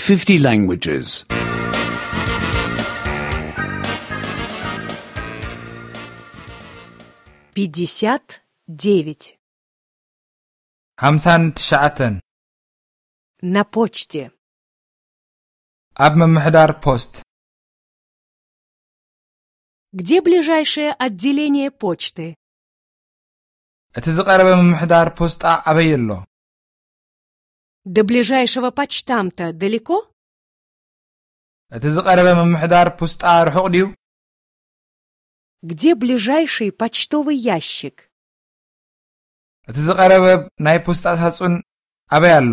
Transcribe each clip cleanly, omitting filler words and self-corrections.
50 languages. 59. 59 На почте. ኣብ መምሕዳር ፖስት Где ближайшее отделение почты? እቲ ዝቐረበ መምሕዳር ፖስጣ ኣበይ ኣሎ? До ближайшего почтамта далеко? እቲ ዝቐረበ መምሕዳር ፖስጣ ርሑቕ ድዩ? Где ближайший почтовый ящик? እቲ ዝቐረበ ናይ ፖስጣ ሳጹን ኣበይ ኣሎ?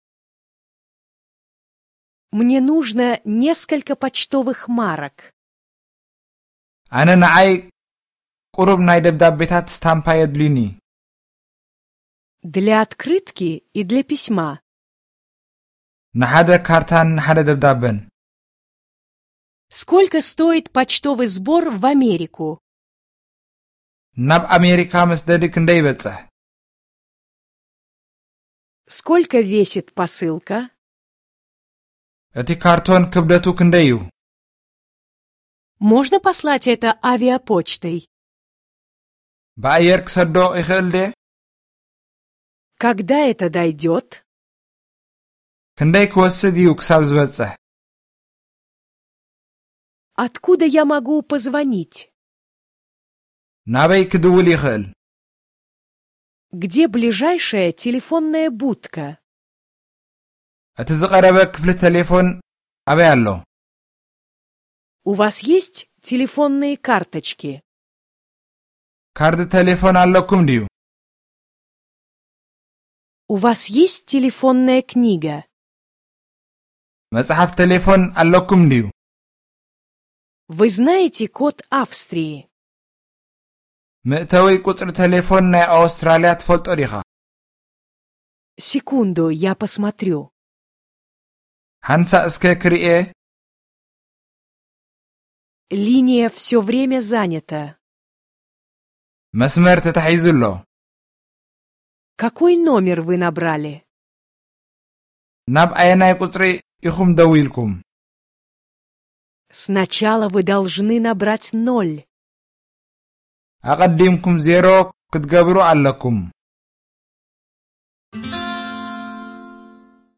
Мне нужно несколько почтовых марок. ኣነ ንዓይ ቁሩብ ናይ ደብዳቤታት ስታምፓ የድልዩኒ። Для открытки и для письма. ንሓደ ካርታን ንሓደ ደብዳቤን። Сколько стоит почтовый сбор в Америку? ናብ ኣሜሪካ መስደዲ ክንደይ ይበጽሕ? Сколько весит посылка? እቲ ካርቶን ክብደቱ ክንደይ እዩ? Можно послать это авиапочтой? ብኣየር ክሰዶ ይኽእል ደ? Когда это дойдет? ክንደይ ክወስድ እዩ ክሳብ ዝበጽሕ? Откуда я могу позвонить? ናበይ ክድውል ይኽእል? Где ближайшая телефонная будка? እቲ ዝቐረበ ክፍሊ ቴሌፎን ኣበይ ኣሎ? У вас есть телефонные карточки? ካርዲ ቴሌፎን ኣለኩም ድዩ? У вас есть телефонная книга? መጽሓፍ ቴሌፎን ኣለኩም ድዩ? Вы знаете код Австрии? ምእተዊ ቁጽሪ ቴሌፎን ናይ ኣውስትራልያ ትፈልጦ ዲኻ? Секунду, я посмотрю. ሓንሳ እስከ ክርኤ። Линия все время занята. መስመር ተታሒዙ ኣሎ። Какой номер вы набрали? ናብ ኣየናይ ቁጽሪ ኢኹም ደው ኢልኩም? Сначала вы должны набрать 0. ኣቐዲምኩም 0 ክትገብሩ ኣለኩም።